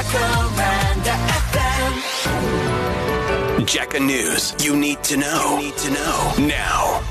Jacaranda FM. Jaca News. You need to know. Now.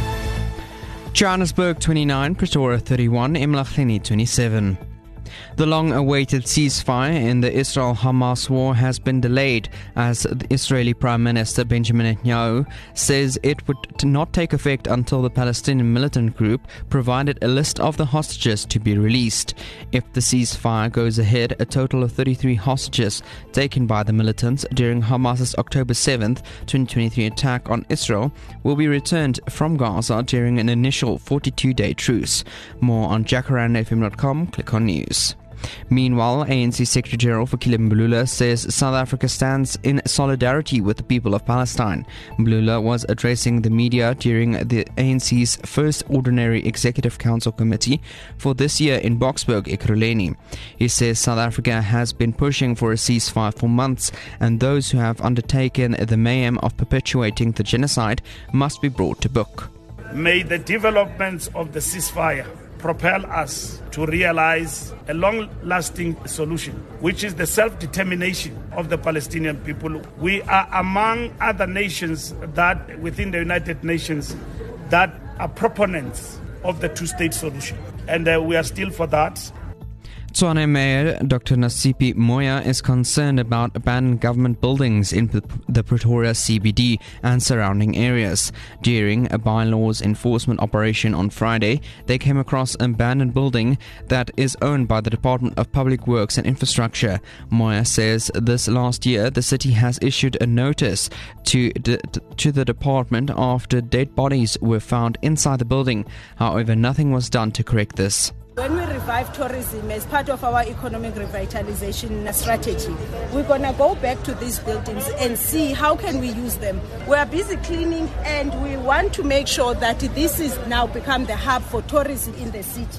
Johannesburg 29, Pretoria 31, Emlacheni 27. The long-awaited ceasefire in the Israel-Hamas war has been delayed as the Israeli Prime Minister Benjamin Netanyahu says it would not take effect until the Palestinian militant group provided a list of the hostages to be released. If the ceasefire goes ahead, a total of 33 hostages taken by the militants during Hamas's October 7th, 2023 attack on Israel will be returned from Gaza during an initial 42-day truce. More on jacarandafm.com. Click on news. Meanwhile, ANC Secretary General Fikile Mbalula says South Africa stands in solidarity with the people of Palestine. Mbalula was addressing the media during the ANC's first Ordinary Executive Council Committee for this year in Boksburg, Ekurhuleni. He says South Africa has been pushing for a ceasefire for months, and those who have undertaken the mayhem of perpetuating the genocide must be brought to book. May the developments of the ceasefire propel us to realize a long-lasting solution, which is the self-determination of the Palestinian people. We are among other nations that, within the United Nations, that are proponents of the two-state solution. And we are still for that. Tshwane Mayor Dr. Nasipi Moya is concerned about abandoned government buildings in the Pretoria CBD and surrounding areas. During a bylaws enforcement operation on Friday, they came across an abandoned building that is owned by the Department of Public Works and Infrastructure. Moya says this last year the city has issued a notice to the department after dead bodies were found inside the building. However, nothing was done to correct this. When we revive tourism as part of our economic revitalization strategy, we're going to go back to these buildings and see how can we use them. We are busy cleaning and we want to make sure that this is now become the hub for tourism in the city.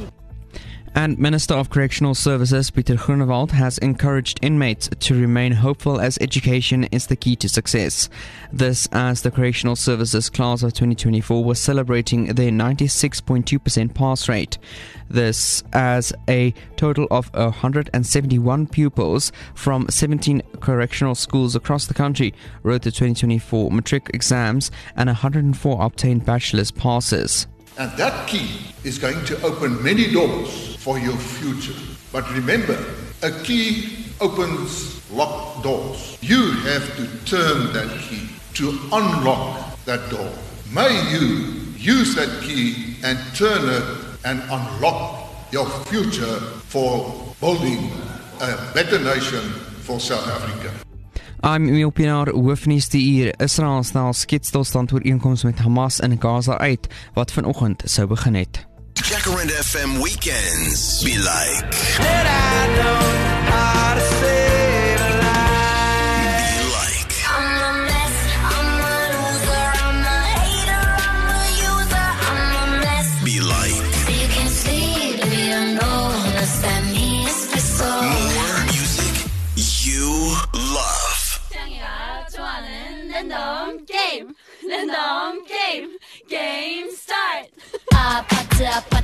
And Minister of Correctional Services Pieter Groenewald has encouraged inmates to remain hopeful as education is the key to success. This as the Correctional Services class of 2024 was celebrating their 96.2% pass rate. This as a total of 171 pupils from 17 correctional schools across the country wrote the 2024 matric exams and 104 obtained bachelor's passes. And that key is going to open many doors for your future. But remember, a key opens locked doors. You have to turn that key to unlock that door. May you use that key and turn it and unlock your future for building a better nation for South Africa. I'm Emil Pinaar, hoofnuus die uur. Israel stel sketstilstand ooreenkoms met Hamas in Gaza uit, wat vanoggend sou begin het. Jacaranda FM weekends be like. Did I know how to save a life? Be like. I'm a mess, I'm a loser, I'm a hater, I'm a user, I'm a mess. Be like. You can sleep if you know that means the soul. More music you love. Game start.